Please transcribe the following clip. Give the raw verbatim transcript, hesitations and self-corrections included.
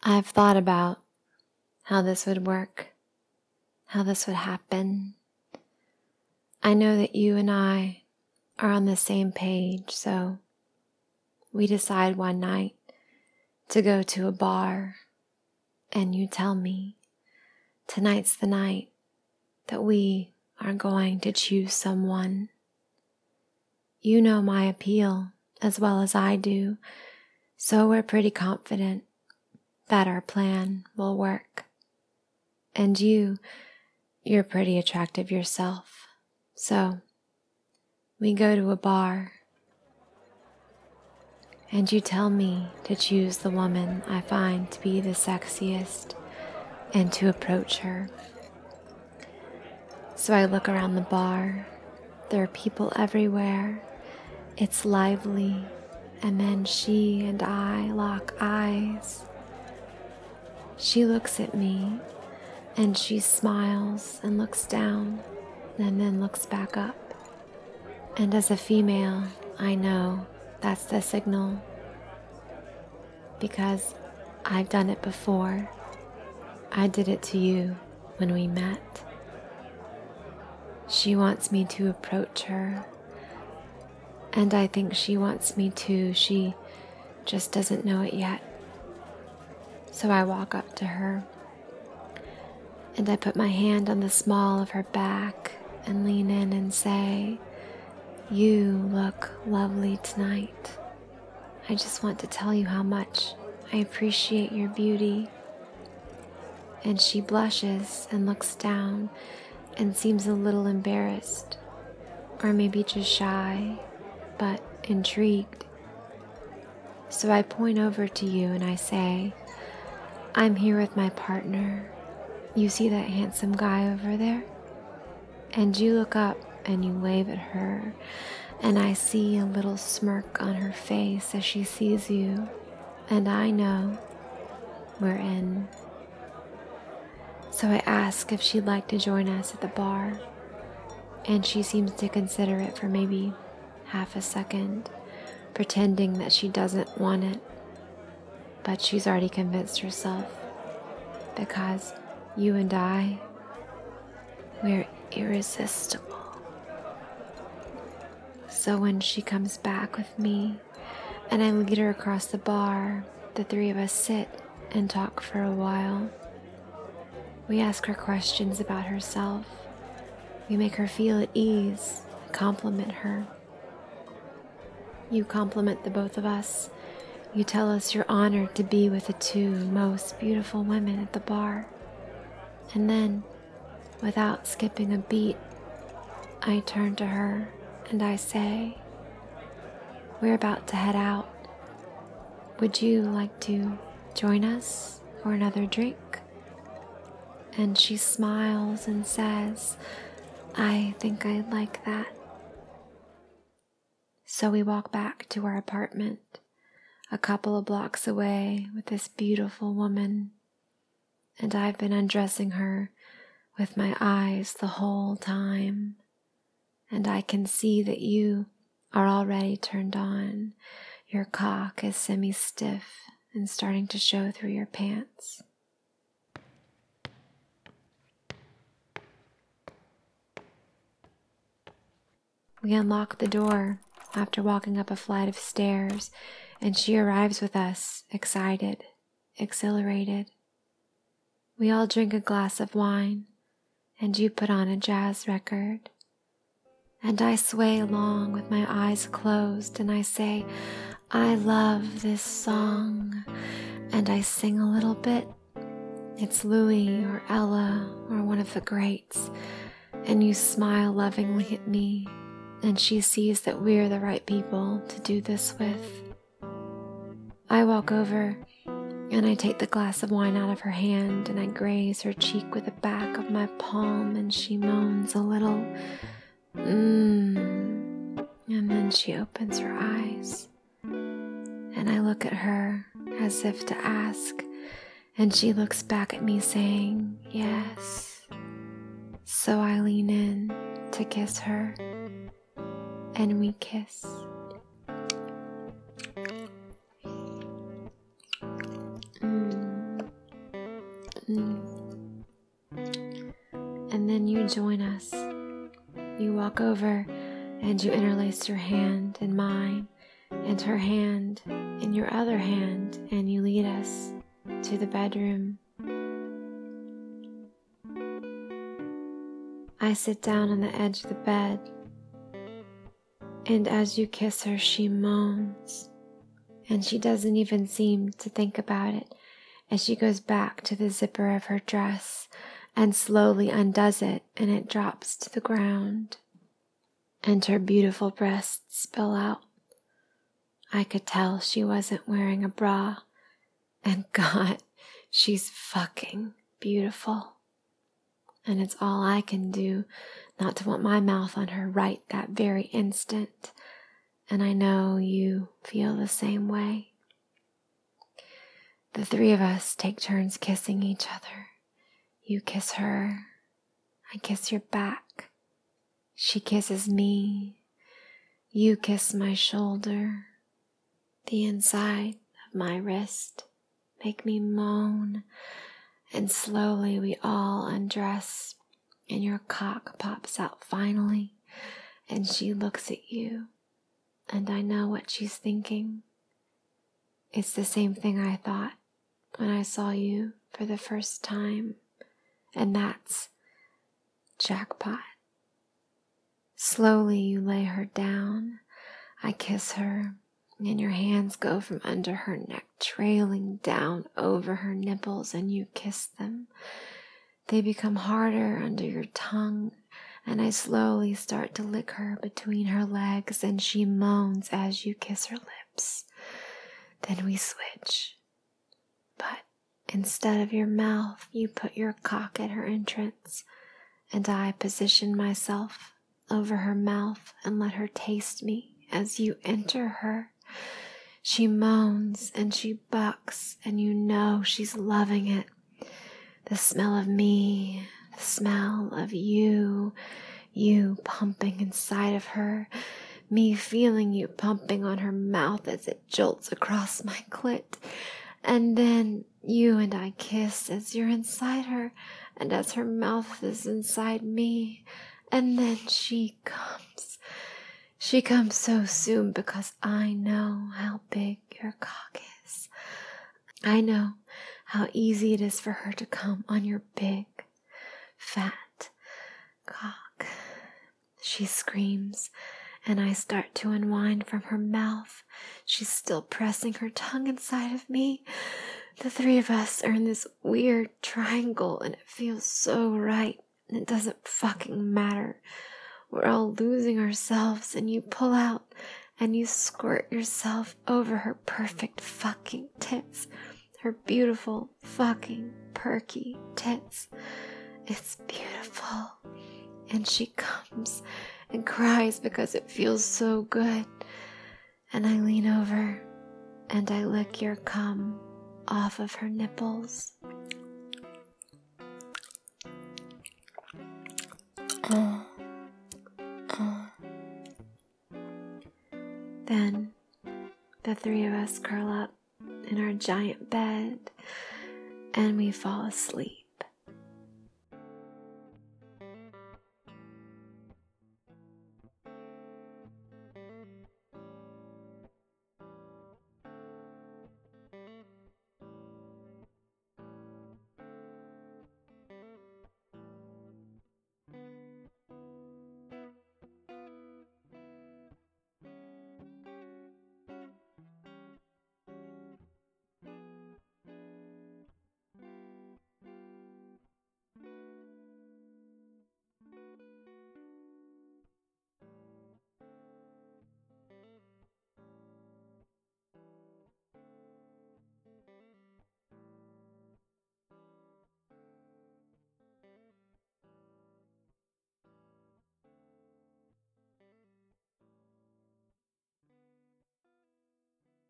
I've thought about how this would work, how this would happen. I know that you and I are on the same page, so we decide one night to go to a bar, and you tell me tonight's the night that we are going to choose someone. You know my appeal as well as I do, so we're pretty confident that our plan will work. And you, you're pretty attractive yourself, so we go to a bar, and you tell me to choose the woman I find to be the sexiest and to approach her. So I look around the bar. There are people everywhere. It's lively, and then she and I lock eyes. She looks at me, and she smiles and looks down, and then looks back up. And as a female, I know that's the signal, because I've done it before. I did it to you when we met. She wants me to approach her, and I think she wants me to. She just doesn't know it yet. So I walk up to her, and I put my hand on the small of her back and lean in and say, "You look lovely tonight. I just want to tell you how much I appreciate your beauty." And she blushes and looks down and seems a little embarrassed, or maybe just shy, but intrigued. So I point over to you and I say, "I'm here with my partner. You see that handsome guy over there?" And you look up and you wave at her, and I see a little smirk on her face as she sees you, and I know we're in. So I ask if she'd like to join us at the bar, and she seems to consider it for maybe half a second, pretending that she doesn't want it, but she's already convinced herself, because you and I, we're irresistible. So when she comes back with me and I lead her across the bar, the three of us sit and talk for a while. We ask her questions about herself. We make her feel at ease, compliment her. You compliment the both of us. You tell us you're honored to be with the two most beautiful women at the bar. And then, without skipping a beat, I turn to her and I say, "We're about to head out. Would you like to join us for another drink?" And she smiles and says, "I think I'd like that." So we walk back to our apartment, a couple of blocks away, with this beautiful woman, and I've been undressing her with my eyes the whole time, and I can see that you are already turned on. Your cock is semi-stiff and starting to show through your pants. We unlock the door after walking up a flight of stairs, and she arrives with us, excited, exhilarated. We all drink a glass of wine, and you put on a jazz record. And I sway along with my eyes closed, and I say, "I love this song," and I sing a little bit. It's Louis or Ella or one of the greats, and you smile lovingly at me, and she sees that we're the right people to do this with. I walk over and I take the glass of wine out of her hand, and I graze her cheek with the back of my palm, and she moans a little, Mmm. And then she opens her eyes, and I look at her as if to ask, and she looks back at me saying, "Yes." So I lean in to kiss her, and we kiss. Mm. Mm. And then you join us. You walk over and you interlace your hand in mine and her hand in your other hand, and you lead us to the bedroom. I sit down on the edge of the bed, and as you kiss her, she moans, and she doesn't even seem to think about it as she goes back to the zipper of her dress and slowly undoes it, and it drops to the ground, and her beautiful breasts spill out. I could tell she wasn't wearing a bra, and God, she's fucking beautiful. And it's all I can do not to want my mouth on her right that very instant. And I know you feel the same way. The three of us take turns kissing each other. You kiss her. I kiss your back. She kisses me. You kiss my shoulder. The inside of my wrist make me moan. And slowly we all undress, and your cock pops out finally, and she looks at you, and I know what she's thinking. It's the same thing I thought when I saw you for the first time, and that's jackpot. Slowly you lay her down. I kiss her, and your hands go from under her neck, trailing down over her nipples, and you kiss them. They become harder under your tongue, and I slowly start to lick her between her legs, and she moans as you kiss her lips. Then we switch. But instead of your mouth, you put your cock at her entrance, and I position myself over her mouth and let her taste me as you enter her. She moans and she bucks, and you know she's loving it. The smell of me, the smell of you, you pumping inside of her, me feeling you pumping on her mouth as it jolts across my clit. And then you and I kiss as you're inside her and as her mouth is inside me. And then she comes. She comes so soon because I know how big your cock is. I know how easy it is for her to come on your big, fat cock. She screams, and I start to unwind from her mouth. She's still pressing her tongue inside of me. The three of us are in this weird triangle, and it feels so right. And it doesn't fucking matter. We're all losing ourselves, and you pull out and you squirt yourself over her perfect fucking tits. Her beautiful fucking perky tits. It's beautiful. And she comes and cries because it feels so good. And I lean over and I lick your cum off of her nipples. Oh. Oh. Then the three of us curl up in our giant bed and we fall asleep.